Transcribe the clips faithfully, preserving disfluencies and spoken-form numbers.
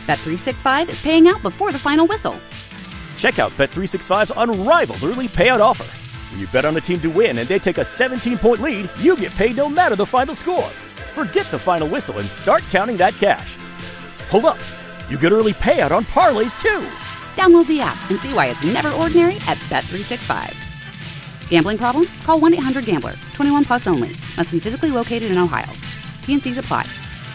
Bet three sixty-five is paying out before the final whistle. Check out Bet three sixty-five's unrivaled early payout offer. When you bet on a team to win and they take a seventeen-point lead, you get paid no matter the final score. Forget the final whistle and start counting that cash. Hold up. You get early payout on parlays, too. Download the app and see why it's never ordinary at Bet three sixty-five. Gambling problem? Call one eight hundred gambler. twenty-one plus only. Must be physically located in Ohio. T and Cs apply.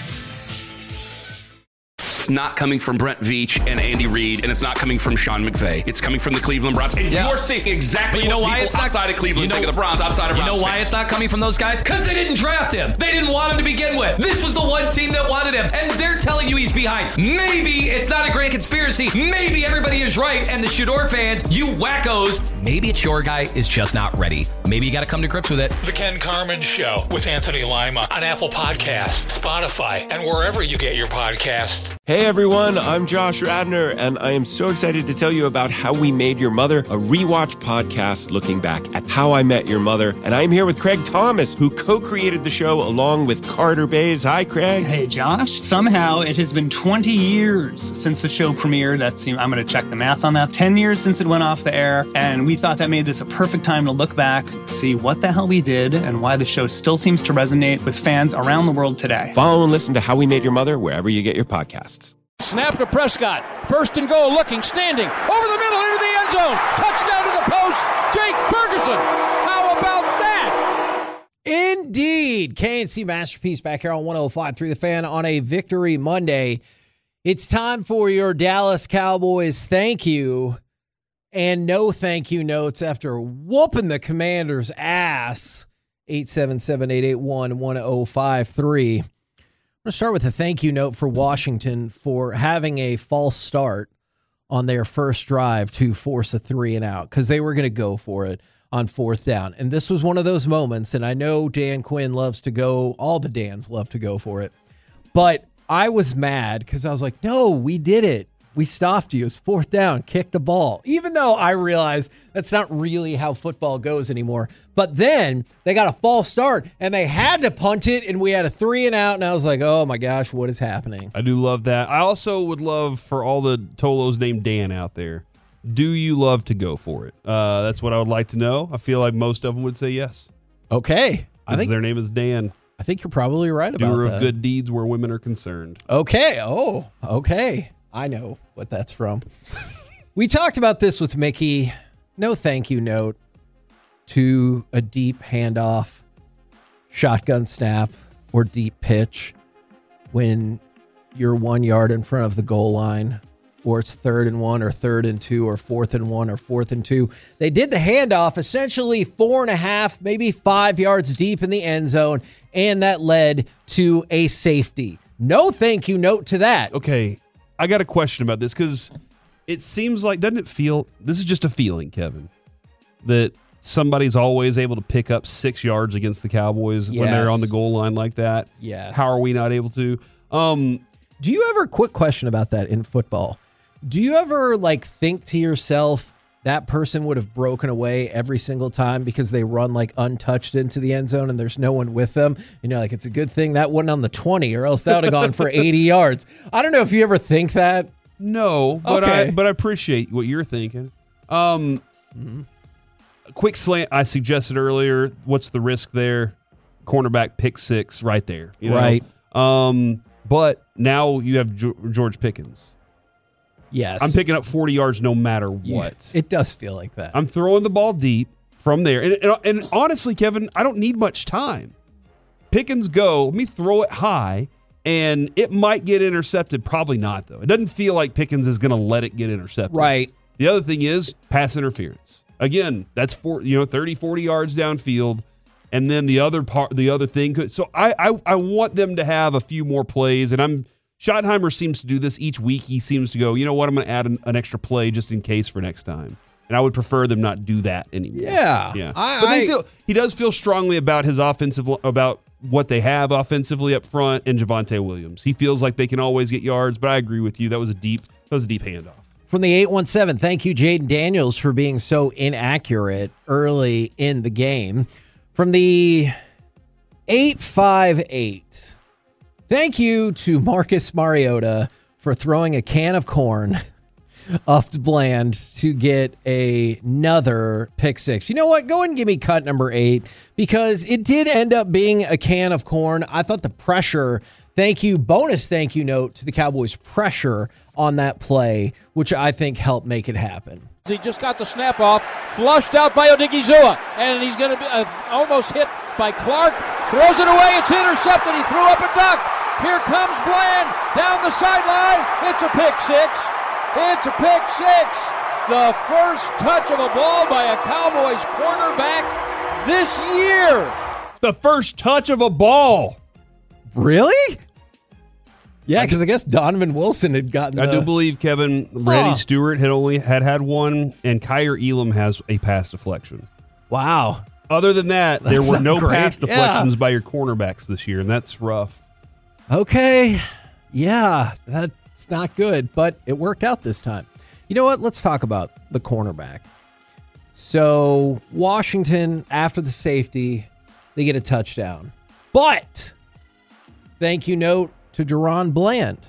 It's not coming from Brent Veach and Andy Reid, and it's not coming from Sean McVay. It's coming from the Cleveland Browns. And yeah. you're seeing exactly you know what why people it's not, outside of Cleveland you know, think of the Browns, outside of You Browns know why fans. it's not coming from those guys? Because they didn't draft him. They didn't want him to begin with. This was the one team that wanted him, and they're telling you he's behind. Maybe it's not a grand conspiracy. Maybe everybody is right, and the Shador fans, you wackos, maybe it's your guy is just not ready. Maybe you got to come to grips with it. The Ken Carman Show with Anthony Lima on Apple Podcasts, Spotify, and wherever you get your podcasts. Hey everyone, I'm Josh Radner, and I am so excited to tell you about How We Made Your Mother, a rewatch podcast looking back at How I Met Your Mother. And I'm here with Craig Thomas, who co-created the show along with Carter Bays. Hi, Craig. Hey, Josh. Somehow it has been twenty years since the show premiered. That's, I'm going to check the math on that. ten years since it went off the air, and we thought that made this a perfect time to look back, see what the hell we did, and why the show still seems to resonate with fans around the world today. Follow and listen to How We Made Your Mother wherever you get your podcasts. Snap to Prescott. First and goal, looking, standing. Over the middle, into the end zone. Touchdown to the post. Jake Ferguson. How about that? Indeed. K and C Masterpiece back here on one oh five through the Fan on a Victory Monday. It's time for your Dallas Cowboys thank you and no thank you notes after whooping the Commanders' ass. eight seven seven, eight eight one, one oh five three. I'm going to start with a thank you note for Washington for having a false start on their first drive to force a three and out because they were going to go for it on fourth down. And this was one of those moments, and I know Dan Quinn loves to go, all the Dans love to go for it, but I was mad because I was like, no, we did it. We stopped you. It's fourth down. Kick the ball. Even though I realize that's not really how football goes anymore. But then they got a false start and they had to punt it and we had a three and out. And I was like, oh my gosh, what is happening? I do love that. I also would love for all the Tolos named Dan out there. Do you love to go for it? Uh, that's what I would like to know. I feel like most of them would say yes. Okay. I think their name is Dan. I think you're probably right about Doer that. of good deeds where women are concerned. Okay. Oh, okay. I know what that's from. We talked about this with Mickey. No thank you note to a deep handoff, shotgun snap, or deep pitch when you're one yard in front of the goal line, or it's third and one, or third and two, or fourth and one, or fourth and two. They did the handoff essentially four and a half, maybe five yards deep in the end zone, and that led to a safety. No thank you note to that. Okay. I got a question about this because it seems like, doesn't it feel, this is just a feeling, Kevin, that somebody's always able to pick up six yards against the Cowboys yes. when they're on the goal line like that. Yes. How are we not able to? Um, Do you ever, quick question about that in football, do you ever like think to yourself, that person would have broken away every single time because they run like untouched into the end zone and there's no one with them? And you're like, it's a good thing that wasn't on the twenty or else that would have gone for eighty yards. I don't know if you ever think that. No, but okay. I but I appreciate what you're thinking. Um, mm-hmm. A quick slant I suggested earlier. What's the risk there? Cornerback pick six right there. You know? Right. Um, but now you have George Pickens. Yes. I'm picking up forty yards no matter what. Yeah, it does feel like that. I'm throwing the ball deep from there. And, and, and honestly, Kevin, I don't need much time. Pickens go, let me throw it high, and it might get intercepted. Probably not, though. It doesn't feel like Pickens is going to let it get intercepted. Right. The other thing is pass interference. Again, that's for, you know, thirty, forty yards downfield. And then the other part, the other thing could. So I, I, I want them to have a few more plays, and I'm Schottenheimer seems to do this each week. He seems to go, you know what, I'm going to add an, an extra play just in case for next time. And I would prefer them not do that anymore. Yeah. Yeah. I, but I, they feel, he does feel strongly about his offensive, about what they have offensively up front and Javonte Williams. He feels like they can always get yards, but I agree with you. That was a deep, that was a deep handoff. From the eight one seven, thank you, Jaden Daniels, for being so inaccurate early in the game. From the eight five eight, thank you to Marcus Mariota for throwing a can of corn up to Bland to get a, another pick six. You know what? Go ahead and give me cut number eight because it did end up being a can of corn. I thought the pressure, thank you, bonus thank you note to the Cowboys' pressure on that play, which I think helped make it happen. He just got the snap off, flushed out by Odigizua, and he's going to be uh, almost hit by Clark. Throws it away. It's intercepted. He threw up a duck. Here comes Bland down the sideline. It's a pick six. It's a pick six. The first touch of a ball by a Cowboys cornerback this year. The first touch of a ball. Really? Yeah, because I guess Donovan Wilson had gotten I the... do believe, Kevin, Randy Oh. Stewart had only had had one, and Kyer Elam has a pass deflection. Wow. Other than that, That's there were no great. pass deflections Yeah. by your cornerbacks this year, and that's rough. Okay. Yeah, that's not good, but it worked out this time. You know what? Let's talk about the cornerback. So, Washington, after the safety, they get a touchdown. But, thank you note to Deron Bland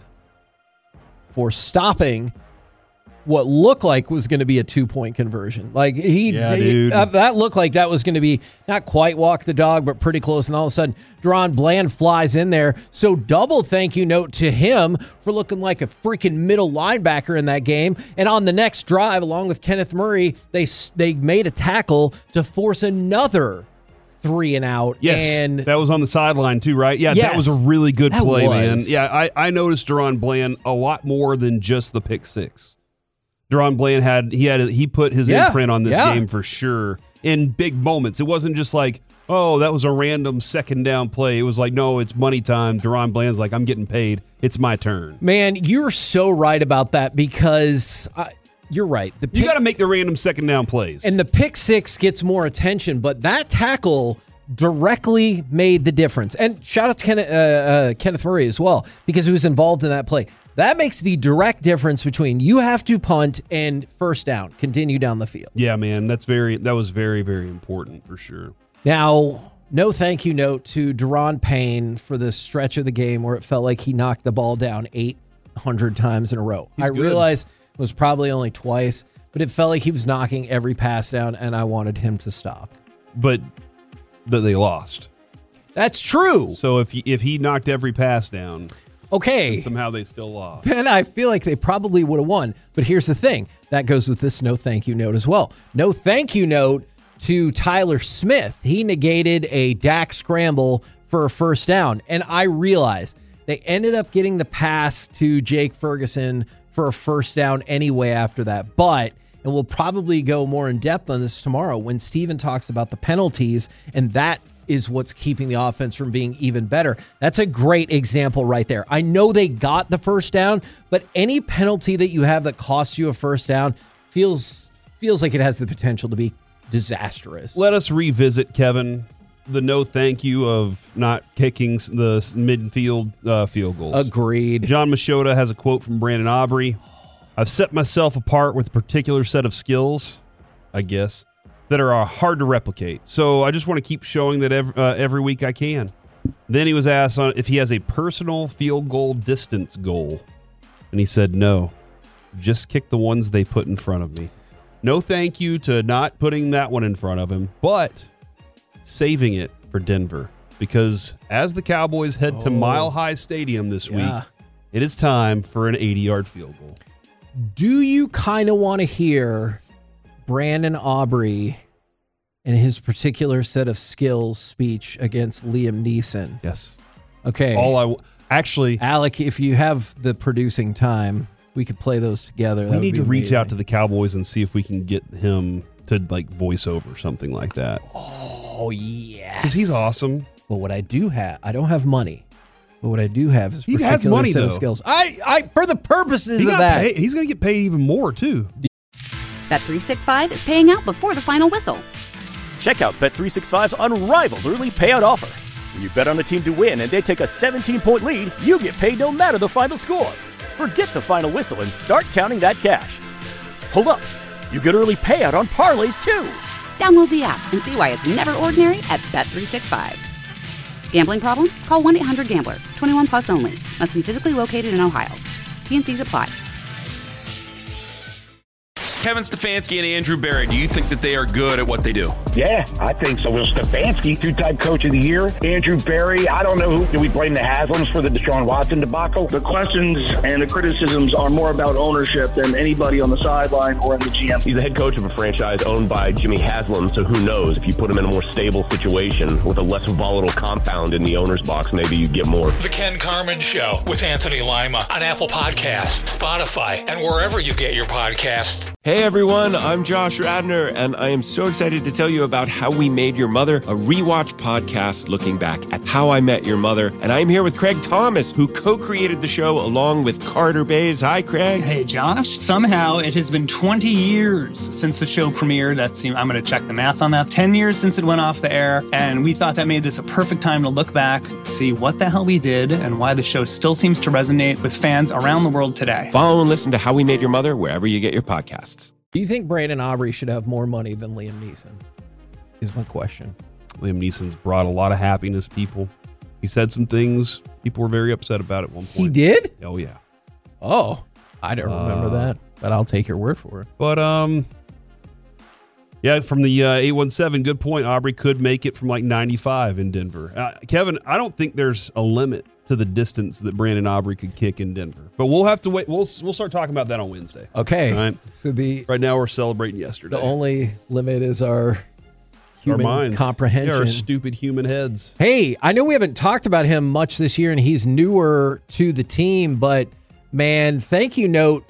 for stopping what looked like was going to be a two-point conversion. Like he, Yeah, he- dude. uh, that looked like that was going to be not quite walk the dog, but pretty close. And all of a sudden, Deron Bland flies in there. So double thank you note to him for looking like a freaking middle linebacker in that game. And on the next drive, along with Kenneth Murray, they they made a tackle to force another three and out. Yes, and that was on the sideline too, right? Yeah, Yes. that was a really good That play, man. was. Yeah, I, I noticed Deron Bland a lot more than just the pick six. Deron Bland had he had he put his Yeah, imprint on this yeah. game for sure in big moments. It wasn't just like, oh, that was a random second down play. It was like, no, it's money time. Deron Bland's like, I'm getting paid. It's my turn. man, you're so right about that because uh, you're right. The You pick- got to make the random second down plays. And the pick six gets more attention, but that tackle directly made the difference. And shout out to Ken, uh, uh, Kenneth Murray as well, because he was involved in that play. That makes the direct difference between you have to punt and first down, continue down the field. yeah, man, that's very that was very very important for sure. Now, no thank you note to Deron Payne for the stretch of the game where it felt like he knocked the ball down eight hundred times in a row. He's I good. realize it was probably only twice, but it felt like he was knocking every pass down, and I wanted him to stop. But but they lost. That's true. So if he, if he knocked every pass down, Okay. somehow they still lost. Then I feel like they probably would have won. But here's the thing. That goes with this no thank you note as well. No thank you note to Tyler Smith. He negated a Dak scramble for a first down. And I realized they ended up getting the pass to Jake Ferguson for a first down anyway after that. But, and we'll probably go more in depth on this tomorrow when Steven talks about the penalties, and that is what's keeping the offense from being even better. That's a great example right there. I know they got the first down, but any penalty that you have that costs you a first down feels feels like it has the potential to be disastrous. Let us revisit, Kevin, the no thank you of not kicking the midfield uh, field goals. Agreed. John Machota has a quote from Brandon Aubrey. I've set myself apart with a particular set of skills, I guess, that are uh, hard to replicate. So I just want to keep showing that every, uh, every week I can. Then he was asked on if he has a personal field goal distance goal. And he said, no, just kick the ones they put in front of me. No thank you to not putting that one in front of him, but saving it for Denver. Because as the Cowboys head Oh. to Mile High Stadium this Yeah. week, it is time for an eighty-yard field goal. Do you kind of want to hear Brandon Aubrey and his particular set of skills speech against Liam Neeson? Yes. Okay. All I w- actually, Alec, if you have the producing time, we could play those together. we need to reach out to the Cowboys and see if we can get him to like voice over something like that. Oh, yes. Because he's awesome. But what I do have, I don't have money. But what I do have is He particular has money, set though. of skills. I, I, for the purposes He of got that, paid- he's going to get paid even more too. Bet three sixty-five is paying out before the final whistle. Check out Bet three sixty-five's unrivaled early payout offer. When you bet on a team to win and they take a seventeen-point lead, you get paid no matter the final score. Forget the final whistle and start counting that cash. Hold up. You get early payout on parlays too. Download the app and see why it's never ordinary at Bet three sixty-five. Gambling problem? Call one eight hundred gambler. twenty-one plus only. Must be physically located in Ohio. T N Cs apply. Kevin Stefanski and Andrew Berry, do you think that they are good at what they do? Yeah, I think so. Well, Stefanski, two-time coach of the year. Andrew Berry, I don't know who. Do we blame the Haslams for the Deshaun Watson debacle? The questions and the criticisms are more about ownership than anybody on the sideline or in the G M. He's the head coach of a franchise owned by Jimmy Haslam, so who knows? If you put him in a more stable situation with a less volatile compound in the owner's box, maybe you get more. The Ken Carman Show with Anthony Lima on Apple Podcasts, Spotify, and wherever you get your podcasts. Hey everyone, I'm Josh Radner, and I am so excited to tell you about How We Made Your Mother, a rewatch podcast looking back at How I Met Your Mother. And I'm here with Craig Thomas, who co-created the show along with Carter Bays. Hi, Craig. Hey, Josh. Somehow it has been twenty years since the show premiered. That's, I'm going to check the math on that. ten years since it went off the air, and we thought that made this a perfect time to look back, see what the hell we did, and why the show still seems to resonate with fans around the world today. Follow and listen to How We Made Your Mother wherever you get your podcasts. Do you think Brandon Aubrey should have more money than Liam Neeson? Is one question. Liam Neeson's brought a lot of happiness, people. He said some things people were very upset about at one point. He did? Oh, yeah. Oh, I don't remember Uh, that, but I'll take your word for it. But, um, yeah, from the uh, eight one seven, good point. Aubrey could make it from like ninety-five in Denver. Uh, Kevin, I don't think there's a limit to the distance that Brandon Aubrey could kick in Denver. But we'll have to wait. We'll we'll start talking about that on Wednesday. Okay. All right. So the right now we're celebrating yesterday. The only limit is our human our minds. comprehension. Yeah, our stupid human heads. Hey, I know we haven't talked about him much this year, and he's newer to the team, but man, thank you note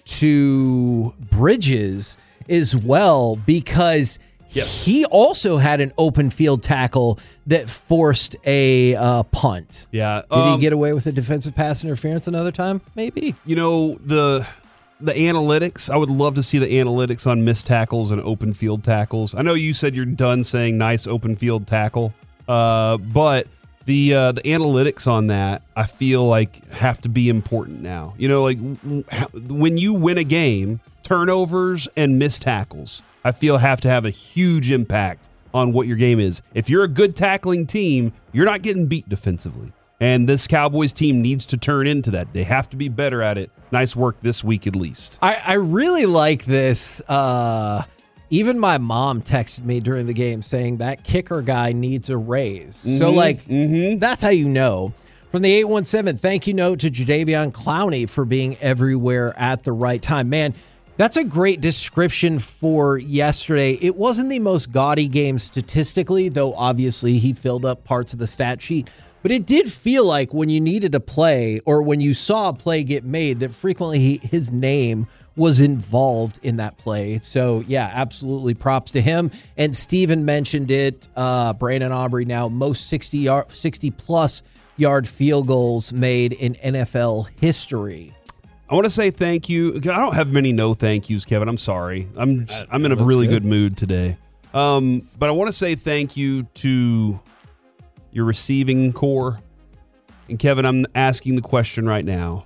to Bridges as well, because yes. he also had an open field tackle that forced a uh, punt. Yeah. Did um, he get away with a defensive pass interference another time? Maybe. You know, the the analytics, I would love to see the analytics on missed tackles and open field tackles. I know you said you're done saying nice open field tackle, uh, but the uh, the analytics on that, I feel like have to be important now. You know, like w- when you win a game, turnovers and missed tackles, I feel have to have a huge impact on what your game is. If you're a good tackling team, you're not getting beat defensively. And this Cowboys team needs to turn into that. They have to be better at it. Nice work this week at least. I, I really like this. Uh, even my mom texted me during the game saying that kicker guy needs a raise. Mm-hmm. So, like, mm-hmm. that's how you know. From the eight one seven, thank you note to Jadeveon Clowney for being everywhere at the right time. Man, that's a great description for yesterday. It wasn't the most gaudy game statistically, though obviously he filled up parts of the stat sheet. But it did feel like when you needed a play or when you saw a play get made that frequently he, his name was involved in that play. So, yeah, absolutely props to him. And Steven mentioned it. Uh, Brandon Aubrey now most sixty yard, sixty plus yard field goals made in N F L history. I want to say thank you. I don't have many no thank yous, Kevin. I'm sorry. I'm just, I'm in a really good. good mood today. Um, but I want to say thank you to your receiving core. And Kevin, I'm asking the question right now.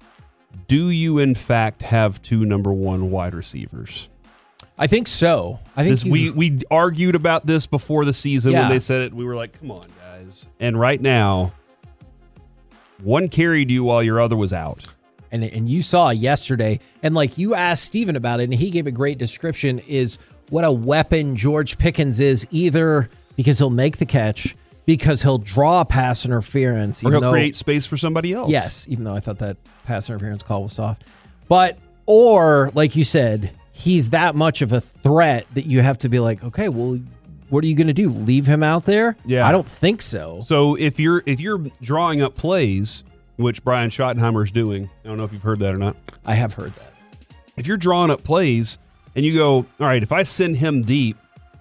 Do you, in fact, have two number one wide receivers? I think so. I think this, you, we we argued about this before the season yeah. when they said it. We were like, come on, guys. And right now, one carried you while your other was out. And and you saw yesterday, and like you asked Steven about it, and he gave a great description, is what a weapon George Pickens is, either because he'll make the catch, because he'll draw pass interference. Or he'll though, create space for somebody else. Yes, even though I thought that pass interference call was soft. But, or, like you said, he's that much of a threat that you have to be like, okay, well, what are you going to do? Leave him out there? Yeah. I don't think so. So if you're if you're drawing up plays, which Brian Schottenheimer is doing, I don't know if you've heard that or not. I have heard that. If you're drawing up plays and you go, all right, if I send him deep,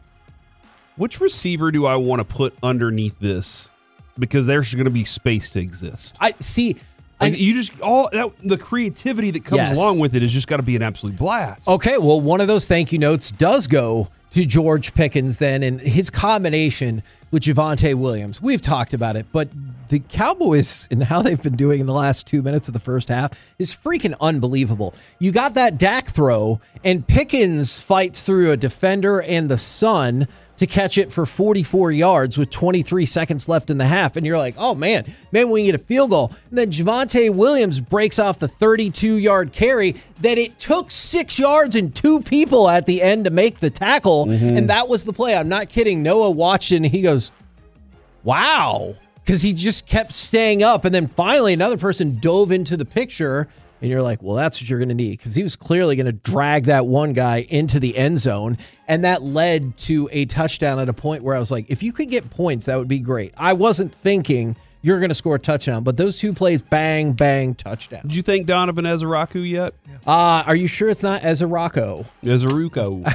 which receiver do I want to put underneath this? Because there's going to be space to exist. I see. Like you just all that, the creativity that comes Yes. along with it has just got to be an absolute blast. Okay, well, one of those thank you notes does go to George Pickens then, and his combination with Javonte Williams. We've talked about it, but the Cowboys and how they've been doing in the last two minutes of the first half is freaking unbelievable. You got that Dak throw, and Pickens fights through a defender and the sun to catch it for forty-four yards with twenty-three seconds left in the half. And you're like, oh, man, man, we can get a field goal. And then Javonte Williams breaks off the thirty-two-yard carry that it took six yards and two people at the end to make the tackle. Mm-hmm. And that was the play. I'm not kidding. Noah watched it, and he goes, wow, because he just kept staying up. And then finally another person dove into the picture. And you're like, well, that's what you're going to need, because he was clearly going to drag that one guy into the end zone. And that led to a touchdown at a point where I was like, if you could get points, that would be great. I wasn't thinking you're going to score a touchdown, but those two plays, bang, bang, touchdown. Did you think Donovan Ezeraku yet? Uh, are you sure it's not Ezeraku? Ezeruko.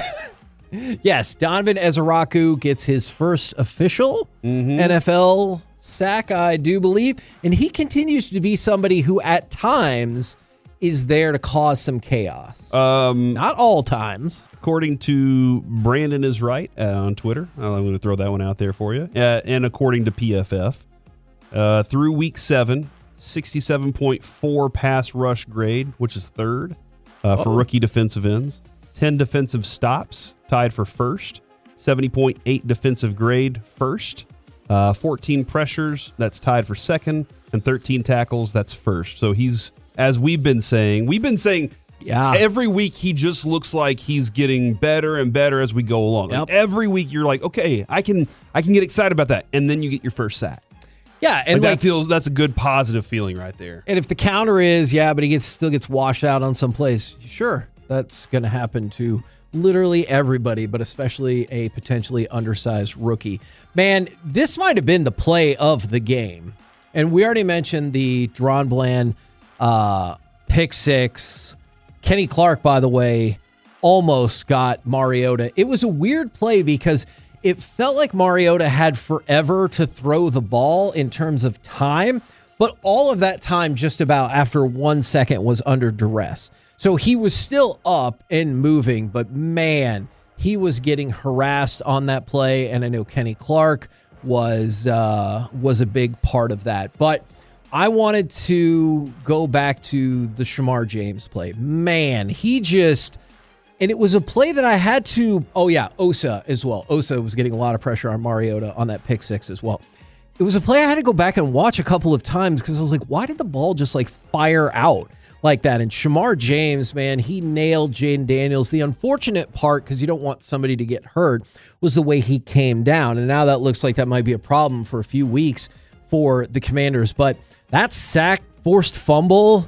Yes, Donovan Ezeraku gets his first official mm-hmm. N F L sack, I do believe. And he continues to be somebody who at times is there to cause some chaos. Um, Not all times. According to Brandon is Right uh, on Twitter, I'm going to throw that one out there for you. Uh, and according to P F F, uh, through week seven, sixty-seven point four pass rush grade, which is third uh, for rookie defensive ends. ten defensive stops, tied for first. seventy point eight defensive grade, first. Uh, fourteen pressures, that's tied for second. And thirteen tackles, that's first. So he's... As we've been saying, we've been saying yeah. every week he just looks like he's getting better and better as we go along. Yep. Like every week you're like, okay, I can I can get excited about that. And then you get your first sack. Yeah, and like like, that feels that's a good positive feeling right there. And if the counter is, yeah, but he gets still gets washed out on some plays, sure, that's going to happen to literally everybody, but especially a potentially undersized rookie. Man, this might have been the play of the game. And we already mentioned the Deron Bland Uh, pick six. Kenny Clark, by the way, almost got Mariota. It was a weird play because it felt like Mariota had forever to throw the ball in terms of time, but all of that time just about after one second was under duress. So he was still up and moving, but man, he was getting harassed on that play, and I know Kenny Clark was uh, was a big part of that. But I wanted to go back to the Shamar James play. Man, he just, and it was a play that I had to, oh yeah, Osa as well. Osa was getting a lot of pressure on Mariota on that pick six as well. It was a play I had to go back and watch a couple of times because I was like, why did the ball just like fire out like that? And Shamar James, man, he nailed Jaden Daniels. The unfortunate part, because you don't want somebody to get hurt, was the way he came down. And now that looks like that might be a problem for a few weeks for the Commanders. But that sack, forced fumble,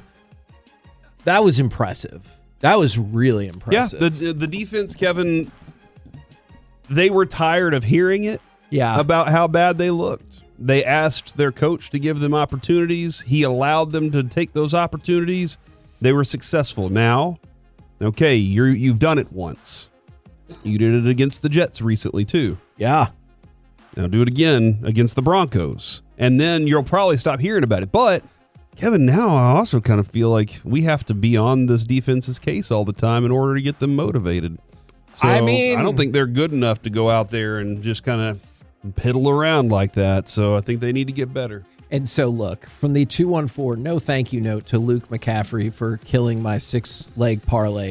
that was impressive. That was really impressive. Yeah, the the defense, Kevin, they were tired of hearing it yeah. about how bad they looked. They asked their coach to give them opportunities. He allowed them to take those opportunities. They were successful. Now, okay, you're, you've done it once. You did it against the Jets recently, too. Yeah. Now do it again against the Broncos. And then you'll probably stop hearing about it. But, Kevin, now I also kind of feel like we have to be on this defense's case all the time in order to get them motivated. So I mean, I don't think they're good enough to go out there and just kind of piddle around like that. So I think they need to get better. And so, look, from the two one four, no thank you note to Luke McCaffrey for killing my six-leg parlay.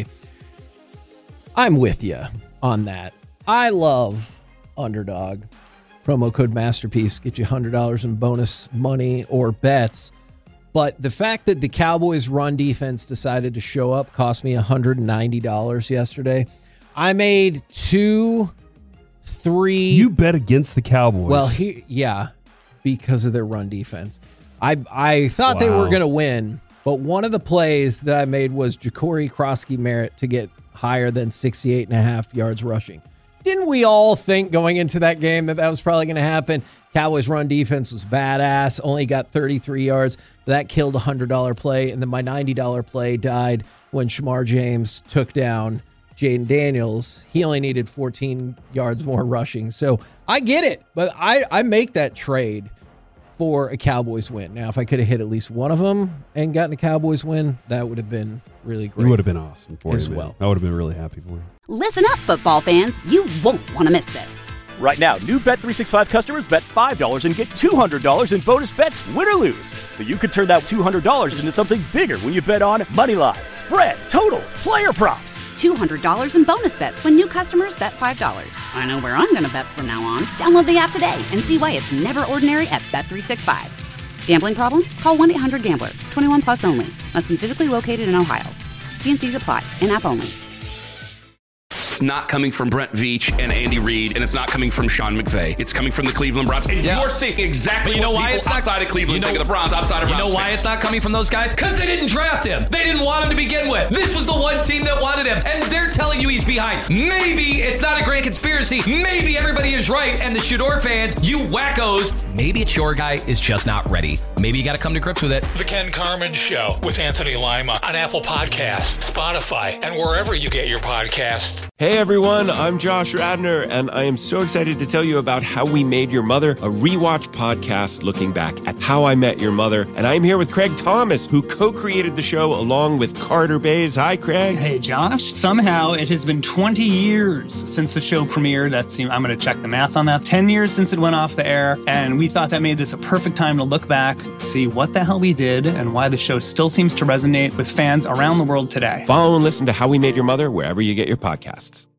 I'm with you on that. I love Underdog. Promo code Masterpiece, get you one hundred dollars in bonus money or bets. But the fact that the Cowboys' run defense decided to show up cost me one hundred ninety dollars yesterday. I made two, three. You bet against the Cowboys. Well, he, yeah, because of their run defense. I I thought wow. they were going to win, but one of the plays that I made was Ja'Cory Krosky-Merritt to get higher than sixty-eight and a half yards rushing. Didn't we all think going into that game that that was probably going to happen? Cowboys' run defense was badass, only got thirty-three yards. That killed a one hundred dollars play, and then my ninety dollars play died when Shamar James took down Jaden Daniels. He only needed fourteen yards more rushing. So I get it, but I, I make that trade for a Cowboys win. Now, if I could have hit at least one of them and gotten a Cowboys win, that would have been really great. It would have been awesome for as you, well. I would have been really happy for you. Listen up, football fans. You won't want to miss this. Right now, new Bet three sixty-five customers bet five dollars and get two hundred dollars in bonus bets, win or lose. So you could turn that two hundred dollars into something bigger when you bet on moneyline, spread, totals, player props. two hundred dollars in bonus bets when new customers bet five dollars. I know where I'm going to bet from now on. Download the app today and see why it's never ordinary at Bet three sixty-five. Gambling problem? Call one eight hundred gambler. twenty-one plus only. Must be physically located in Ohio. T N Cs apply. In-app only. It's not coming from Brent Veach and Andy Reid, and it's not coming from Sean McVay. It's coming from the Cleveland Browns. And yeah. you're seeing exactly you know what why people it's not, outside of Cleveland you know, think of the Browns, outside of You Browns know why fans. it's not coming from those guys? Because they didn't draft him. They didn't want him to begin with. This was the one team that wanted him, and they're telling you he's behind. Maybe it's not a grand conspiracy. Maybe everybody is right, and the Shador fans, you wackos, maybe it's your guy is just not ready. Maybe you got to come to grips with it. The Ken Carman Show with Anthony Lima on Apple Podcasts, Spotify, and wherever you get your podcasts. Hey everyone, I'm Josh Radnor, and I am so excited to tell you about How We Made Your Mother, a rewatch podcast looking back at How I Met Your Mother. And I'm here with Craig Thomas, who co-created the show along with Carter Bays. Hi, Craig. Hey, Josh. Somehow it has been twenty years since the show premiered. That's, I'm going to check the math on that. ten years since it went off the air, and we thought that made this a perfect time to look back, see what the hell we did, and why the show still seems to resonate with fans around the world today. Follow and listen to How We Made Your Mother wherever you get your podcasts.